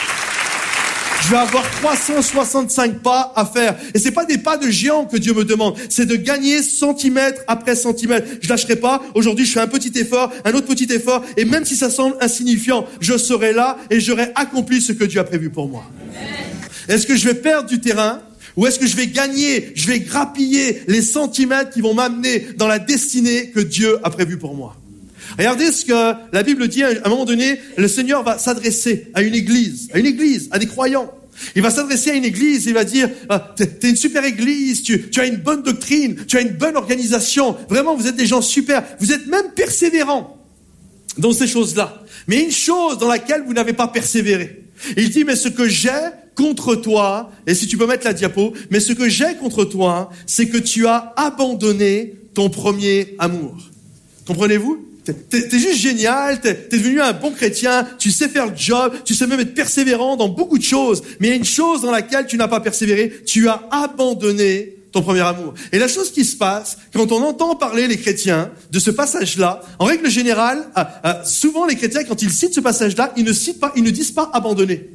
S7: Je vais avoir trois cent soixante-cinq pas à faire. Et c'est pas des pas de géant que Dieu me demande. C'est de gagner centimètre après centimètre. Je lâcherai pas. Aujourd'hui, je fais un petit effort, un autre petit effort. Et même si ça semble insignifiant, je serai là et j'aurai accompli ce que Dieu a prévu pour moi. Est-ce que je vais perdre du terrain? Ou est-ce que je vais gagner, je vais grappiller les centimètres qui vont m'amener dans la destinée que Dieu a prévue pour moi? Regardez ce que la Bible dit. À un moment donné, le Seigneur va s'adresser à une église, à une église, à des croyants. Il va s'adresser à une église, il va dire, ah, t'es, t'es une super église, tu, tu as une bonne doctrine, tu as une bonne organisation. Vraiment, vous êtes des gens super. Vous êtes même persévérants dans ces choses-là. Mais une chose dans laquelle vous n'avez pas persévéré. Il dit, mais ce que j'ai contre toi, et si tu peux mettre la diapo, mais ce que j'ai contre toi, c'est que tu as abandonné ton premier amour. Comprenez-vous? T'es, t'es, t'es juste génial, t'es, t'es devenu un bon chrétien, tu sais faire le job, tu sais même être persévérant dans beaucoup de choses. Mais il y a une chose dans laquelle tu n'as pas persévéré, tu as abandonné ton premier amour. Et la chose qui se passe, quand on entend parler les chrétiens de ce passage-là, en règle générale, euh, euh, souvent les chrétiens, quand ils citent ce passage-là, ils ne citent pas, ils ne disent pas abandonner.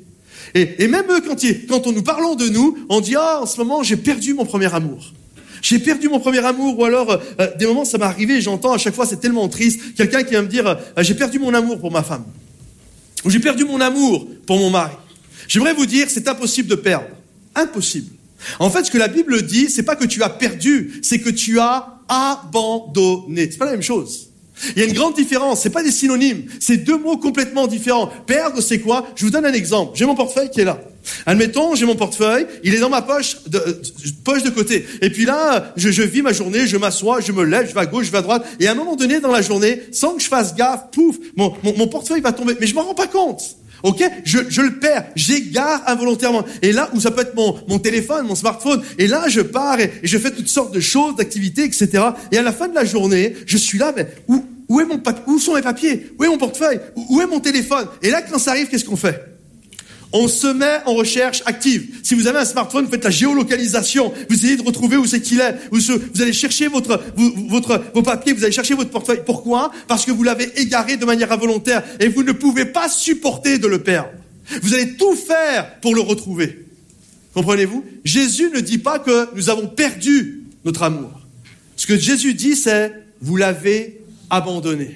S7: Et, et même eux, quand, ils, quand on nous parlons de nous, on dit « Ah, en ce moment, j'ai perdu mon premier amour. J'ai perdu mon premier amour. » Ou alors, euh, des moments, ça m'est arrivé, j'entends à chaque fois, c'est tellement triste, quelqu'un qui va me dire euh, « J'ai perdu mon amour pour ma femme. » Ou « J'ai perdu mon amour pour mon mari. » J'aimerais vous dire, c'est impossible de perdre. Impossible. En fait, ce que la Bible dit, c'est pas que tu as perdu, c'est que tu as abandonné. C'est pas la même chose. Il y a une grande différence, c'est pas des synonymes, c'est deux mots complètement différents. Perdre, c'est quoi? Je vous donne un exemple. J'ai mon portefeuille qui est là. Admettons, j'ai mon portefeuille, il est dans ma poche de, euh, poche de côté. Et puis là, je, je vis ma journée, je m'assois, je me lève, je vais à gauche, je vais à droite. Et à un moment donné, dans la journée, sans que je fasse gaffe, pouf, mon, mon, mon portefeuille va tomber. Mais je m'en rends pas compte. Ok, je, je le perds, j'égare involontairement. Et là, où ça peut être mon, mon téléphone, mon smartphone. Et là, je pars et, et je fais toutes sortes de choses, d'activités, et cetera. Et à la fin de la journée, je suis là, mais où, où est mon papier, où sont mes papiers? Où est mon portefeuille? Où, où est mon téléphone? Et là, quand ça arrive, qu'est-ce qu'on fait? On se met en recherche active. Si vous avez un smartphone, vous faites la géolocalisation. Vous essayez de retrouver où c'est qu'il est. Vous, vous allez chercher votre, votre, vos papiers, vous allez chercher votre portefeuille. Pourquoi? Parce que vous l'avez égaré de manière involontaire et vous ne pouvez pas supporter de le perdre. Vous allez tout faire pour le retrouver. Comprenez-vous? Jésus ne dit pas que nous avons perdu notre amour. Ce que Jésus dit, c'est « vous l'avez abandonné ».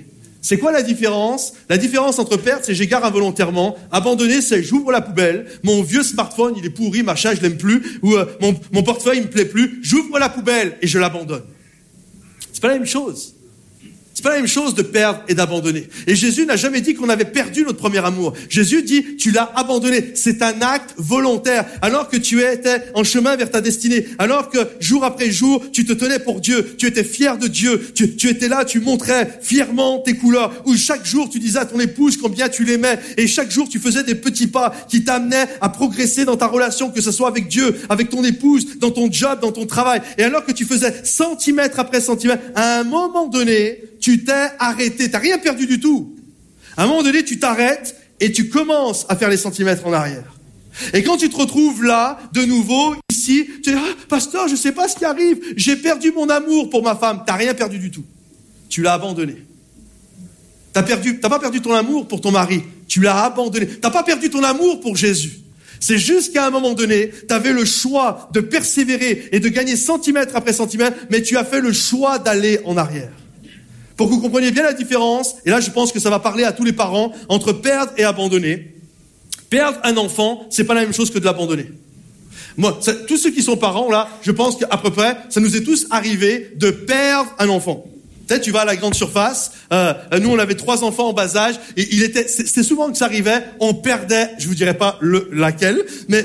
S7: C'est quoi la différence? La différence entre perdre, c'est j'égare involontairement. Abandonner, c'est j'ouvre la poubelle. Mon vieux smartphone, il est pourri, machin, je l'aime plus. Ou euh, mon, mon portefeuille, il me plaît plus. J'ouvre la poubelle et je l'abandonne. C'est pas la même chose. C'est pas la même chose de perdre et d'abandonner. Et Jésus n'a jamais dit qu'on avait perdu notre premier amour. Jésus dit, tu l'as abandonné. C'est un acte volontaire. Alors que tu étais en chemin vers ta destinée. Alors que jour après jour, tu te tenais pour Dieu. Tu étais fier de Dieu. Tu, tu étais là, tu montrais fièrement tes couleurs. Ou chaque jour, tu disais à ton épouse combien tu l'aimais. Et chaque jour, tu faisais des petits pas qui t'amenaient à progresser dans ta relation, que ce soit avec Dieu, avec ton épouse, dans ton job, dans ton travail. Et alors que tu faisais centimètre après centimètre, à un moment donné, tu t'es arrêté, t'as rien perdu du tout. À un moment donné, tu t'arrêtes et tu commences à faire les centimètres en arrière. Et quand tu te retrouves là, de nouveau, ici, tu dis, ah, pasteur, je sais pas ce qui arrive, j'ai perdu mon amour pour ma femme. T'as rien perdu du tout. Tu l'as abandonné. T'as perdu, t'as pas perdu ton amour pour ton mari. Tu l'as abandonné. T'as pas perdu ton amour pour Jésus. C'est juste qu'à un moment donné, tu avais le choix de persévérer et de gagner centimètre après centimètre, mais tu as fait le choix d'aller en arrière. Pour que vous compreniez bien la différence, et là je pense que ça va parler à tous les parents, entre perdre et abandonner. Perdre un enfant, c'est pas la même chose que de l'abandonner. Moi, ça, tous ceux qui sont parents, là, je pense qu'à peu près, ça nous est tous arrivé de perdre un enfant. Peut-être tu vas à la grande surface, euh, nous on avait trois enfants en bas âge, et il était, c'était souvent que ça arrivait, on perdait, je vous dirais pas le, laquelle, mais...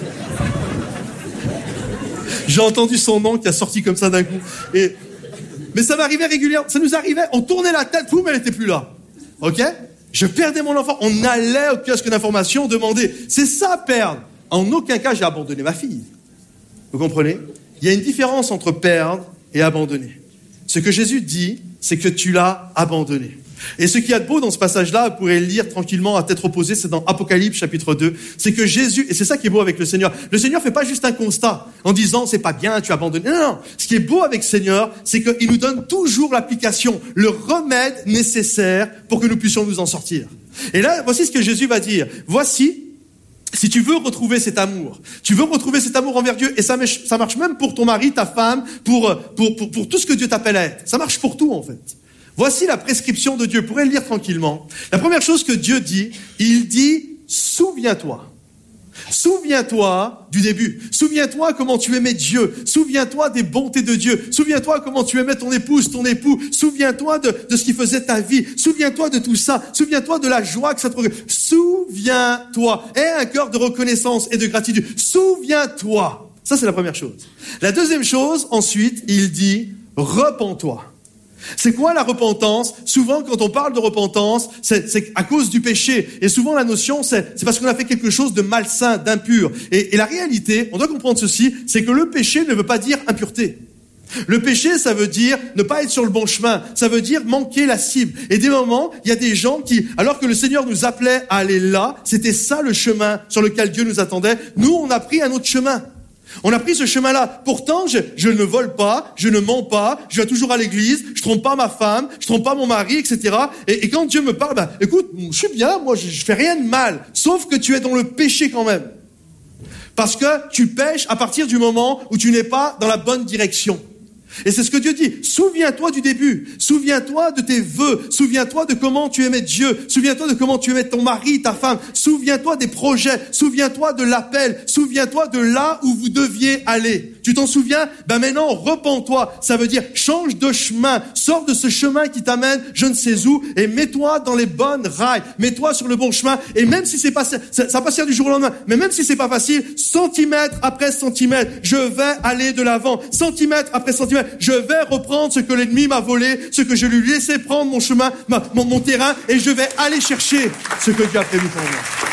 S7: J'ai entendu son nom qui a sorti comme ça d'un coup, et... Mais ça m'arrivait régulièrement, ça nous arrivait, on tournait la tête, boum, elle était plus là. Ok? Je perdais mon enfant, on allait au kiosque d'information demander. C'est ça, perdre. En aucun cas, j'ai abandonné ma fille. Vous comprenez? Il y a une différence entre perdre et abandonner. Ce que Jésus dit, c'est que tu l'as abandonné. Et ce qu'il y a de beau dans ce passage-là, vous pourrez le lire tranquillement à tête reposée, c'est dans Apocalypse chapitre deux, c'est que Jésus, et c'est ça qui est beau avec le Seigneur, le Seigneur fait pas juste un constat en disant c'est pas bien, tu as abandonné. Non, non, ce qui est beau avec le Seigneur, c'est qu'il nous donne toujours l'application, le remède nécessaire pour que nous puissions nous en sortir. Et là, voici ce que Jésus va dire. Voici, si tu veux retrouver cet amour, tu veux retrouver cet amour envers Dieu, et ça, ça marche même pour ton mari, ta femme, pour, pour, pour, pour tout ce que Dieu t'appelle à être. Ça marche pour tout, en fait. Voici la prescription de Dieu. Vous pourrez le lire tranquillement. La première chose que Dieu dit, il dit, souviens-toi. Souviens-toi du début. Souviens-toi comment tu aimais Dieu. Souviens-toi des bontés de Dieu. Souviens-toi comment tu aimais ton épouse, ton époux. Souviens-toi de, de ce qui faisait ta vie. Souviens-toi de tout ça. Souviens-toi de la joie que ça te procure. Souviens-toi. Aie un cœur de reconnaissance et de gratitude. Souviens-toi. Ça, c'est la première chose. La deuxième chose, ensuite, il dit, repens-toi. C'est quoi la repentance? Souvent, quand on parle de repentance, c'est, c'est à cause du péché. Et souvent, la notion, c'est, c'est parce qu'on a fait quelque chose de malsain, d'impur. Et, et la réalité, on doit comprendre ceci, c'est que le péché ne veut pas dire impureté. Le péché, ça veut dire ne pas être sur le bon chemin. Ça veut dire manquer la cible. Et des moments, il y a des gens qui, alors que le Seigneur nous appelait à aller là, c'était ça le chemin sur lequel Dieu nous attendait. Nous, on a pris un autre chemin. On a pris ce chemin-là. Pourtant, je, je ne vole pas, je ne mens pas, je vais toujours à l'église, je trompe pas ma femme, je trompe pas mon mari, et cetera. Et, et quand Dieu me parle, ben, écoute, je suis bien, moi, je, je fais rien de mal. Sauf que tu es dans le péché quand même. Parce que tu pèches à partir du moment où tu n'es pas dans la bonne direction. Et c'est ce que Dieu dit. Souviens-toi du début. Souviens-toi de tes vœux. Souviens-toi de comment tu aimais Dieu. Souviens-toi de comment tu aimais ton mari, ta femme. Souviens-toi des projets. Souviens-toi de l'appel. Souviens-toi de là où vous deviez aller. Tu t'en souviens? Ben maintenant, repens-toi. Ça veut dire change de chemin. Sors de ce chemin qui t'amène je ne sais où et mets-toi dans les bonnes rails. Mets-toi sur le bon chemin. Et même si c'est pas, ça, ça va pas se faire du jour au lendemain, mais même si c'est pas facile, centimètre après centimètre, je vais aller de l'avant. Centimètre après centimètre. Je vais reprendre ce que l'ennemi m'a volé, ce que je lui laissais prendre mon chemin, ma, mon, mon terrain, et je vais aller chercher ce que Dieu a prévu pour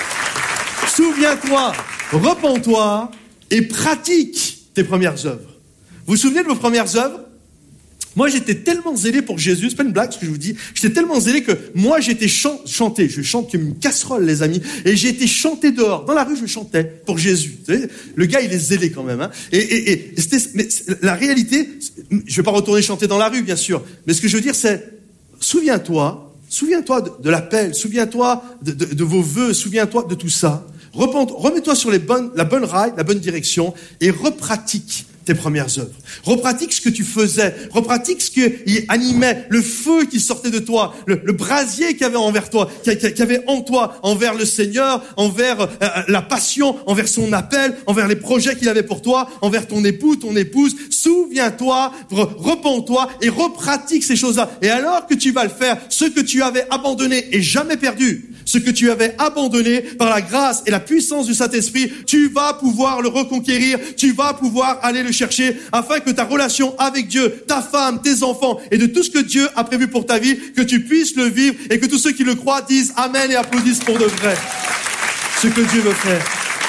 S7: moi. Souviens-toi, repens-toi et pratique tes premières œuvres. Vous vous souvenez de vos premières œuvres? Moi, j'étais tellement zélé pour Jésus, c'est pas une blague ce que je vous dis, j'étais tellement zélé que moi, j'étais chan- chanté, je chante comme une casserole, les amis, et j'ai été chanté dehors. Dans la rue, je chantais pour Jésus. Vous savez, le gars, il est zélé quand même. Hein. Et, et, et c'était, mais la réalité, je vais pas retourner chanter dans la rue, bien sûr, mais ce que je veux dire, c'est, souviens-toi, souviens-toi de, de l'appel, souviens-toi de, de, de vos vœux, souviens-toi de tout ça. Repens, remets-toi sur les bonnes, la bonne raille, la bonne direction, et repratique tes premières œuvres. Repratique ce que tu faisais. Repratique ce qui animait, le feu qui sortait de toi, le, le brasier qu'il y avait envers toi, qu'il y avait en toi, envers le Seigneur, envers euh, la passion, envers son appel, envers les projets qu'il avait pour toi, envers ton époux, ton épouse. Souviens-toi, re- repens-toi et repratique ces choses-là. Et alors que tu vas le faire, ce que tu avais abandonné et jamais perdu, ce que tu avais abandonné par la grâce et la puissance du Saint-Esprit, tu vas pouvoir le reconquérir, tu vas pouvoir aller le chercher afin que ta relation avec Dieu, ta femme, tes enfants et de tout ce que Dieu a prévu pour ta vie, que tu puisses le vivre et que tous ceux qui le croient disent Amen et applaudissent pour de vrai ce que Dieu veut faire.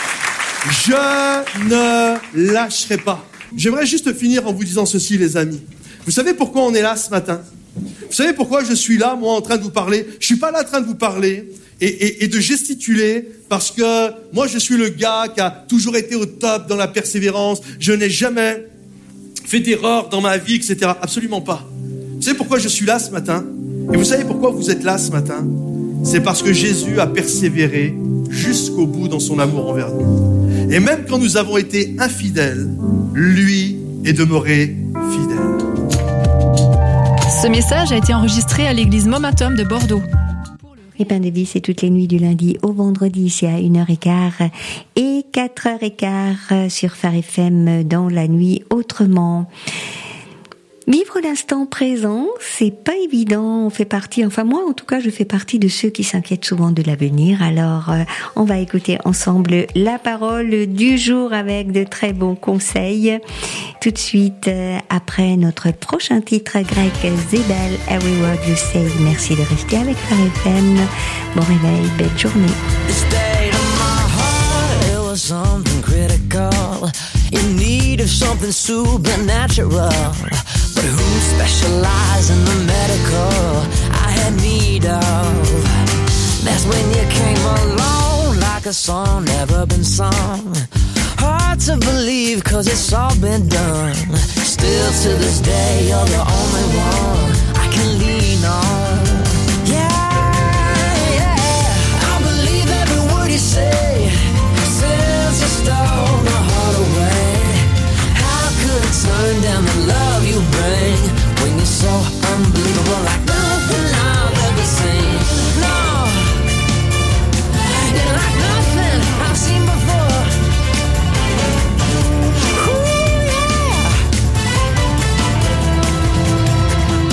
S7: Je ne lâcherai pas. J'aimerais juste finir en vous disant ceci, les amis. Vous savez pourquoi on est là ce matin? Vous savez pourquoi je suis là, moi, en train de vous parler? Je suis pas là en train de vous parler et, et, et de gesticuler parce que moi, je suis le gars qui a toujours été au top dans la persévérance. Je n'ai jamais fait d'erreur dans ma vie, et cetera. Absolument pas. Vous savez pourquoi je suis là ce matin? Et vous savez pourquoi vous êtes là ce matin? C'est parce que Jésus a persévéré jusqu'au bout dans son amour envers nous. Et même quand nous avons été infidèles, lui est demeuré fidèle.
S3: Ce message a été enregistré à l'église Momentum de Bordeaux.
S1: Et Pain de Vie, c'est toutes les nuits du lundi au vendredi, c'est à une heure quinze et quatre heures quinze sur Phare F M dans la nuit autrement. Vivre l'instant présent, c'est pas évident. On fait partie, enfin moi en tout cas, je fais partie de ceux qui s'inquiètent souvent de l'avenir. Alors, euh, on va écouter ensemble la parole du jour avec de très bons conseils. Tout de suite, euh, après notre prochain titre grec, Zébel, Every Word You Say. Merci de rester avec Phare F M. Bon réveil, belle journée.
S9: In need of something supernatural, but who specializes in the medical I had need of? That's when you came along like a song never been sung. Hard to believe cause it's all been done. Still to this day you're the only one I can lean on. Yeah, yeah, I believe every word you say. Since you stole my heart away, how could I turn down the love you bring when you're so unbelievable, like nothing I've ever seen? No, you're like nothing I've seen before. Ooh, yeah.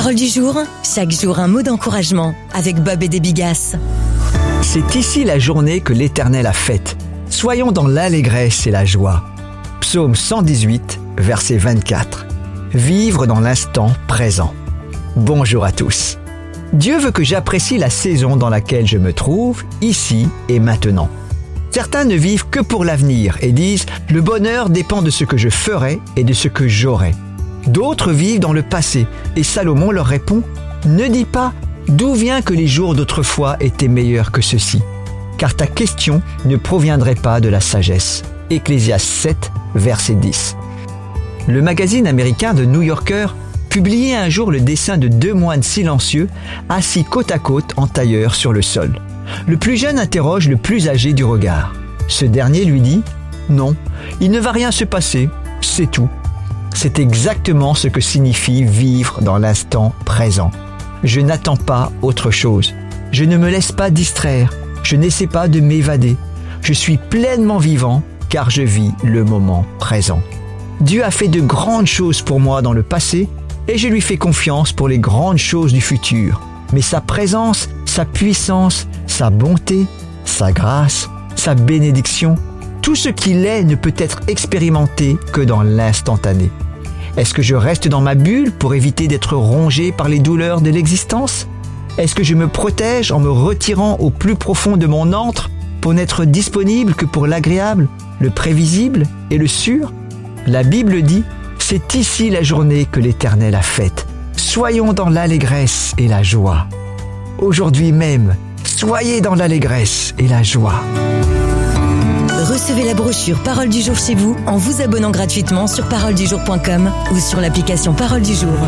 S10: Parole du jour, chaque jour un mot d'encouragement avec Bob et des Bigasses.
S11: C'est ici la journée que l'Éternel a faite. Soyons dans l'allégresse et la joie. Psaume cent dix-huit, verset vingt-quatre. Vivre dans l'instant présent. Bonjour à tous. Dieu veut que j'apprécie la saison dans laquelle je me trouve, ici et maintenant. Certains ne vivent que pour l'avenir et disent « Le bonheur dépend de ce que je ferai et de ce que j'aurai ». D'autres vivent dans le passé et Salomon leur répond « Ne dis pas d'où vient que les jours d'autrefois étaient meilleurs que ceux-ci, car ta question ne proviendrait pas de la sagesse. » Ecclésiaste sept, verset dix. Le magazine américain The New Yorker publiait un jour le dessin de deux moines silencieux assis côte à côte en tailleur sur le sol. Le plus jeune interroge le plus âgé du regard. Ce dernier lui dit « Non, il ne va rien se passer, c'est tout. » C'est exactement ce que signifie vivre dans l'instant présent. Je n'attends pas autre chose. Je ne me laisse pas distraire. Je n'essaie pas de m'évader. Je suis pleinement vivant car je vis le moment présent. Dieu a fait de grandes choses pour moi dans le passé et je lui fais confiance pour les grandes choses du futur. Mais sa présence, sa puissance, sa bonté, sa grâce, sa bénédiction, tout ce qu'il est ne peut être expérimenté que dans l'instantané. Est-ce que je reste dans ma bulle pour éviter d'être rongé par les douleurs de l'existence? Est-ce que je me protège en me retirant au plus profond de mon antre pour n'être disponible que pour l'agréable, le prévisible et le sûr? La Bible dit « C'est ici la journée que l'Éternel a faite. Soyons dans l'allégresse et la joie. » Aujourd'hui même, soyez dans l'allégresse et la joie.
S10: Recevez la brochure Parole du jour chez vous en vous abonnant gratuitement sur parole du jour point com ou sur l'application Parole du jour.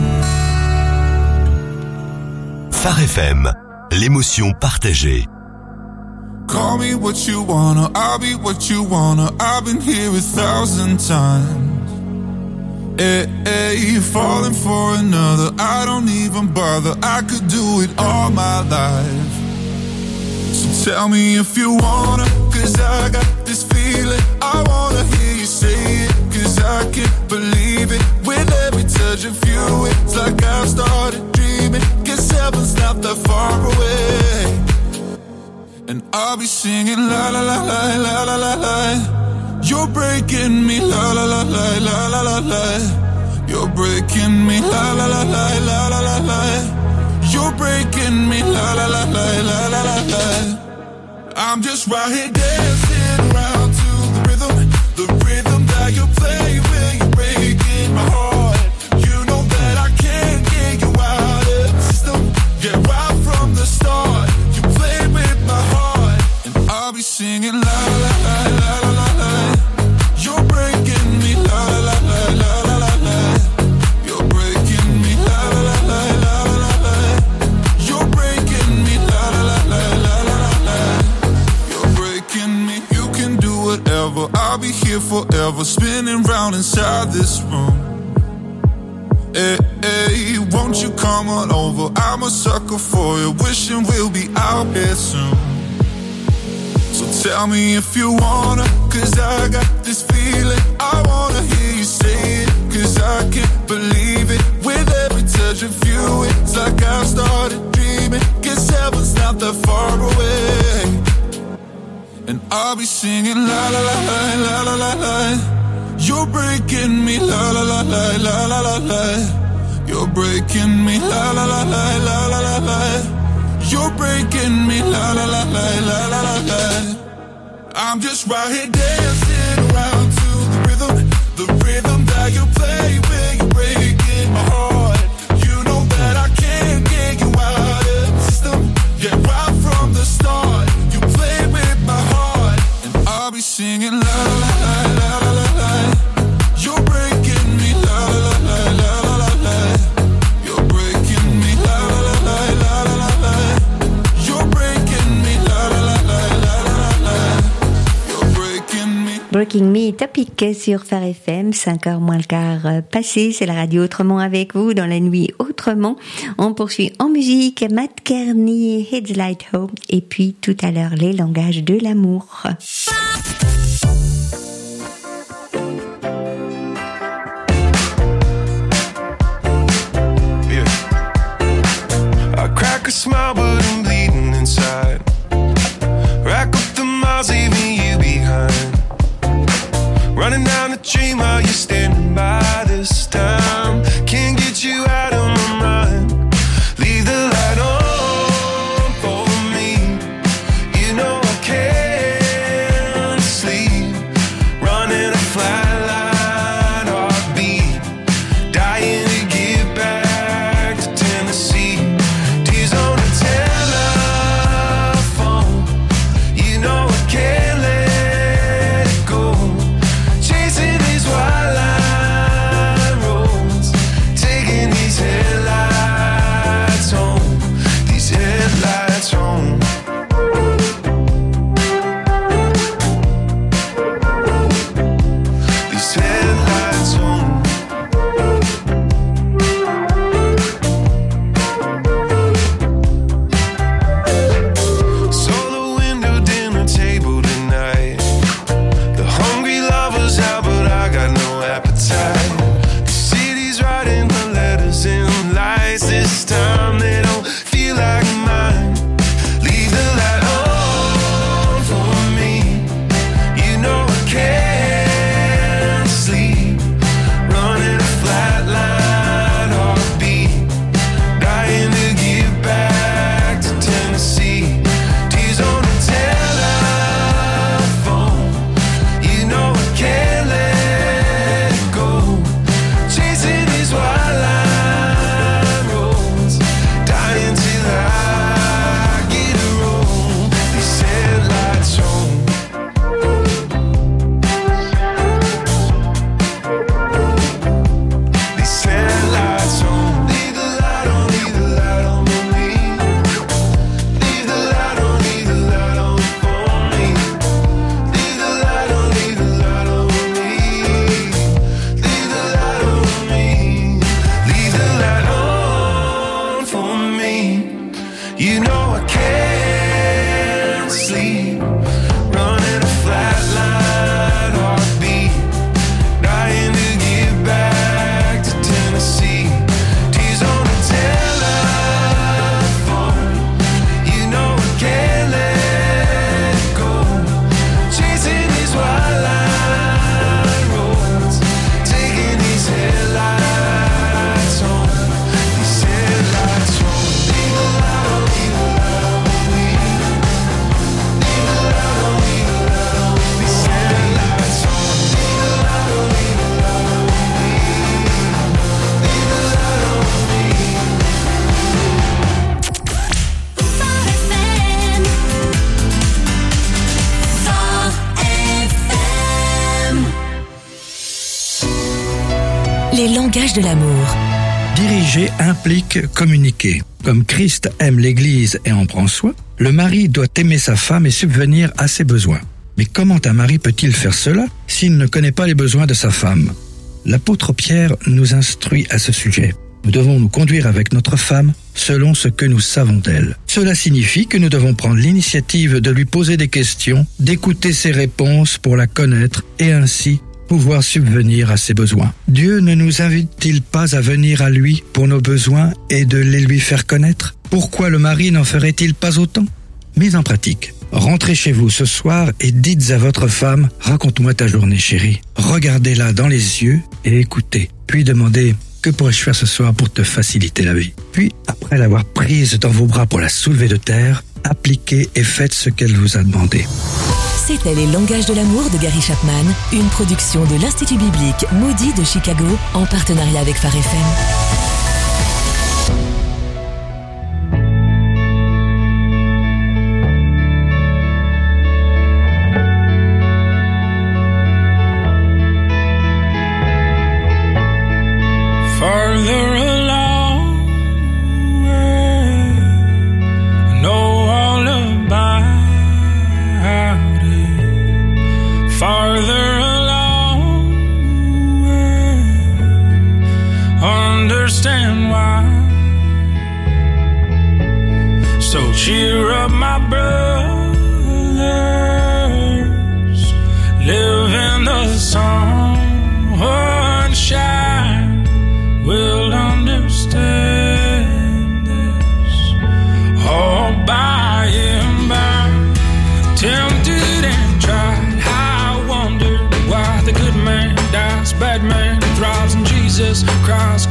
S2: Phare F M, l'émotion partagée.
S12: Call me what you wanna, I'll be what you wanna. I've been here a thousand times. Hey, hey, falling for another, I don't even bother. I could do it all my life. So tell me if you wanna, cause I got this feeling. I wanna hear you say it, cause I can't believe it. With every touch of you, it's like I've started dreaming. Cause heaven's not that far away. And I'll be singing la la la la la la la la. You're breaking me la la la la la la la la. You're breaking me la la la la la la la la. You're breaking me la la la la la la la la. I'm just right here dancing around to the rhythm, the rhythm that you play when you're breaking my heart. You know that I can't get you out of the system. Yeah, right from the start, you play with my heart, and I'll be singing la la la la la la la. You're breaking me la la la la la la la. You're breaking me la la la la la la la. You're breaking me la la la la la la la. You're breaking me. You can do whatever. I'll be here forever, spinning round inside this room. Hey, hey, won't you come on over? I'm a sucker for you, wishing we'll be out here soon. So tell me if you wanna, cause I got this feeling. I wanna hear you say it, cause I can't believe it. With every touch of you, it's like I've started dreaming. Cause heaven's not that far away. And I'll be singing la la la la la la la la. You're breaking me la la la la la la la la. You're breaking me la la la la la la la la. You're breaking me la la la la la la la la. I'm just right here dancing around to the rhythm, the rhythm that you play when you're breaking my heart. You know that I can't get you out of the system. Yeah, right from the start, you play with my heart, and I'll be singing la la la la la la la. You're breaking me la la la la la la la. You're breaking me la la la la la la la. You're breaking me la la la la la la la. You're breaking me.
S1: Breaking Me, Topic sur Phare F M, cinq heures moins le quart passé, c'est la radio Autrement avec vous dans la nuit Autrement. On poursuit en musique, Matt Kearney, Heads Like Home, et puis tout à l'heure les langages de l'amour.
S13: a smile, but I'm bleeding inside. Rack up the miles, leaving you behind. Running down the dream while you're standing by this time. Can't get you out of my mind. Leave the light on for me. You know I can't sleep. Running a flatline heartbeat. Dying to get back to Tennessee. Tears on the telephone. You know I can't let it go. Chasing these wildline roads. Taking these headlights home. These headlights home. These headlights home. Saw the window dinner table tonight. The hungry lovers out, but I got no appetite. The city's writing my letters in lights. This time they don't feel like mine. Leave the light on for me. You know I can't sleep. Running a flatline heartbeat. Dying to get back to Tennessee. Tears on the telephone. You know I can't let it go. Chasing these wildline roads. Dying till I get a roll. These headlights home. These headlights home. Leave the light on, leave the light on for me. Leave the light on, leave the light on for me. Leave the light on, leave the light on me. Leave the light on me. Leave the light on for me. You know I can't sleep. Running a flatline heartbeat. Dying to get back to Tennessee. Tears on the telephone. You know I can't let it go. Chasing these wildline roads. Taking these headlights home. These headlights home. Leave the light on, leave the light on me. Leave the light on, leave the light on. These headlights home. Leave the light on, leave the light on me. Leave the light on me.
S10: Les langages de l'amour.
S14: Diriger implique communiquer. Comme Christ aime l'Église et en prend soin, le mari doit aimer sa femme et subvenir à ses besoins. Mais comment un mari peut-il faire cela s'il ne connaît pas les besoins de sa femme ? L'apôtre Pierre nous instruit à ce sujet. Nous devons nous conduire avec notre femme selon ce que nous savons d'elle. Cela signifie que nous devons prendre l'initiative de lui poser des questions, d'écouter ses réponses pour la connaître et ainsi pouvoir subvenir à ses besoins. Dieu ne nous invite-t-il pas à venir à lui pour nos besoins et de les lui faire connaître ? Pourquoi le mari n'en ferait-il pas autant ? Mise en pratique. Rentrez chez vous ce soir et dites à votre femme « Raconte-moi ta journée, chérie ». Regardez-la dans les yeux et écoutez. Puis demandez « Que pourrais-je faire ce soir pour te faciliter la vie ?» Puis, après l'avoir prise dans vos bras pour la soulever de terre, appliquez et faites ce qu'elle vous a demandé.
S10: C'était Les langages de l'amour de Gary Chapman, une production de l'Institut biblique Moody de Chicago en partenariat avec Phare F M.
S13: Farther along, I know all about it. Farther along, understand.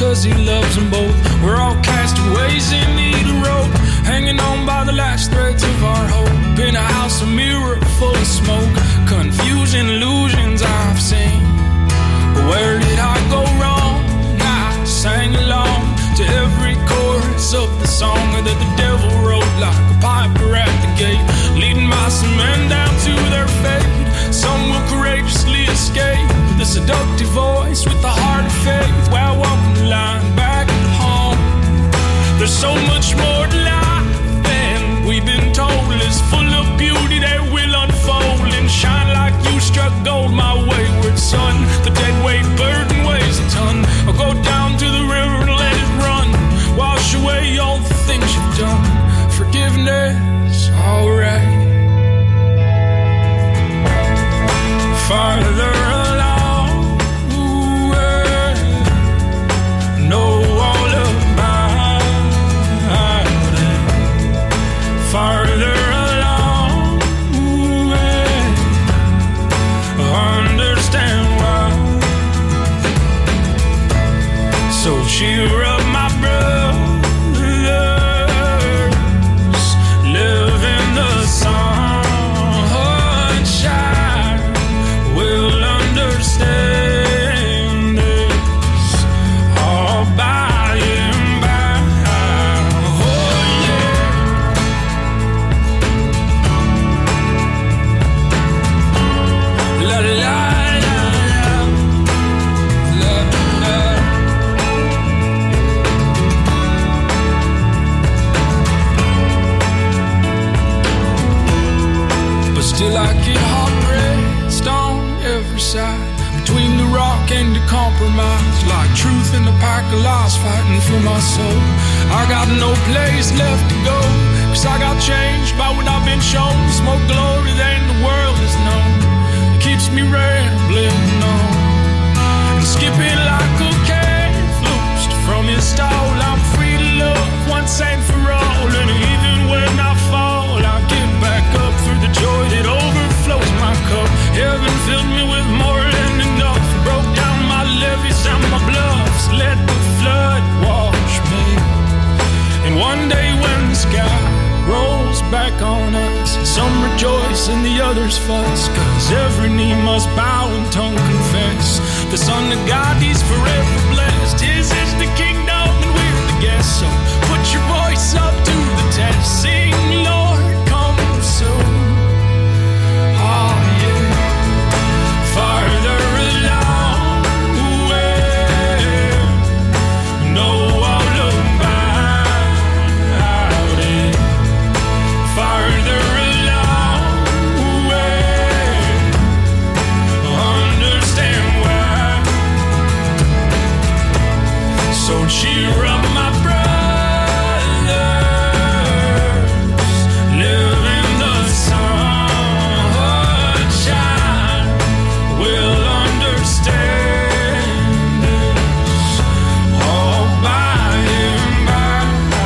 S15: cause he loves them both. We're all castaways in need of rope, hanging on by the last threads of our hope. In a house, a mirror full of smoke, confusing illusions I've seen. But where did I go wrong? I sang along to every chorus of the song that the devil wrote like a piper at the gate, leading my some men down to their fate. Some will courageously escape the seductive voice with the heart of faith, while walking the line back home. There's so much more to life than we've been told. It's full of beauty that will unfold and shine like you struck gold, my wayward son. The dead weight burden weighs a ton. I'll go down to the river and let it run, wash away all the things you've done. Forgiveness, alright. Farther along, ooh, yeah. Know all about it. Farther along, ooh, yeah. Understand why. So cheer up, my brothers, live in the sunshine. We'll understand this all by and by. Oh yeah. La la la la la. But still I get heart-pressed on every side, between the rock and the compromise, like truth and a pack of lies fighting for my soul. I got no place left to go, cause I got changed by what I've been shown. It's more glory than the world has known. It keeps me rambling on and skipping like a calf loosed from his stall. I'm free to love once and for all, and even when I fall, I get back up through the joy that overflows my cup. Heaven filled me with more than enough, broke down my levees and my bluffs, let the flood wash me. And one day when the sky rolls back on us, some rejoice and the others fuss, cause every knee must bow and tongue confess the Son of God, he's forever blessed. His is the kingdom and we're the guests, so put your voice up to the test. Sing, Lord, come soon. Oh yeah. Farther along, where know all about it. Farther along, where understand why. So cheer up, my brothers, live in the sunshine. We'll understand this all by and by.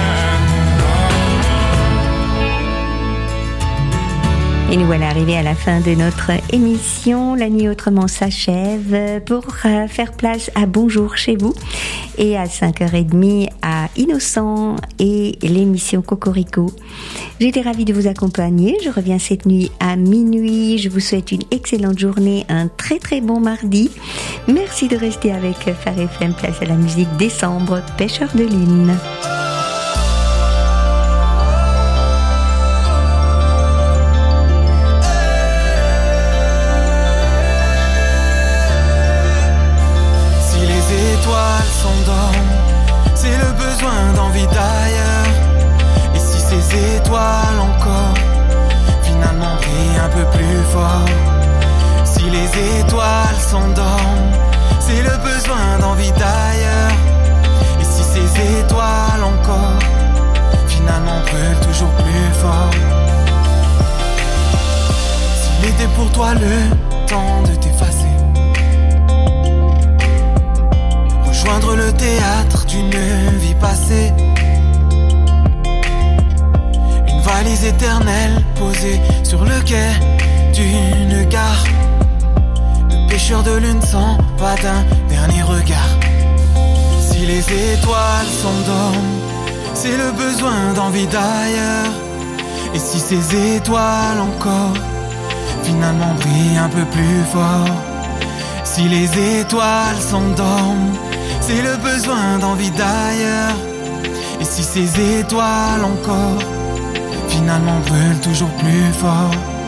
S1: Et nous voilà arrivés à la fin de notre émission. La nuit autrement s'achève. Pour euh, faire place à Bonjour chez vous et à cinq heures trente à Innocent et l'émission Cocorico. J'ai été ravie de vous accompagner. Je reviens cette nuit à minuit. Je vous souhaite une excellente journée, un très très bon mardi. Merci de rester avec Phare F M. Place à la musique. Décembre, Pêcheur de lune.
S16: C'est le besoin d'envie d'ailleurs. Et si ces étoiles encore finalement brillent un peu plus fort, si les étoiles s'endorment, c'est le besoin d'envie d'ailleurs. Et si ces étoiles encore finalement brûlent toujours plus fort, s'il était pour toi le temps de t'effacer, rejoindre le théâtre d'une vie passée, une valise éternelle posée sur le quai d'une gare, le pêcheur de lune s'en va d'un dernier regard. Si Si les étoiles s'endorment, c'est le besoin d'envie d'ailleurs. Et si ces étoiles encore finalement brillent un peu plus fort. Si les étoiles s'endorment, c'est le besoin d'envie d'ailleurs. Et si ces étoiles encore finalement brûlent toujours plus fort.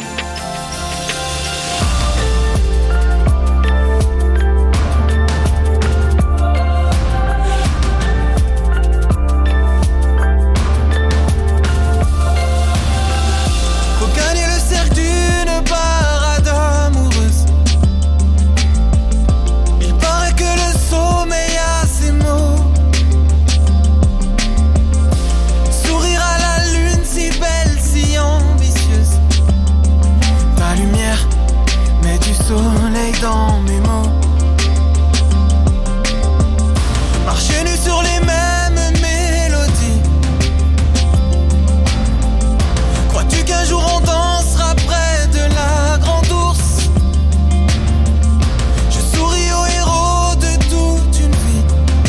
S16: Soleil dans mes mots. Marcher nu sur les mêmes mélodies. Crois-tu qu'un jour on dansera près de la grande ours? Je souris aux héros de toute une vie.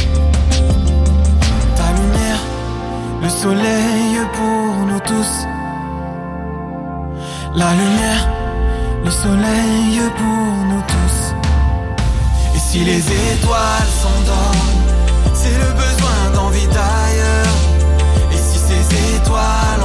S16: Ta lumière, le soleil pour nous tous. La lumière, le soleil pour nous tous. Et si les étoiles s'endorment, c'est le besoin d'envie d'ailleurs. Et si ces étoiles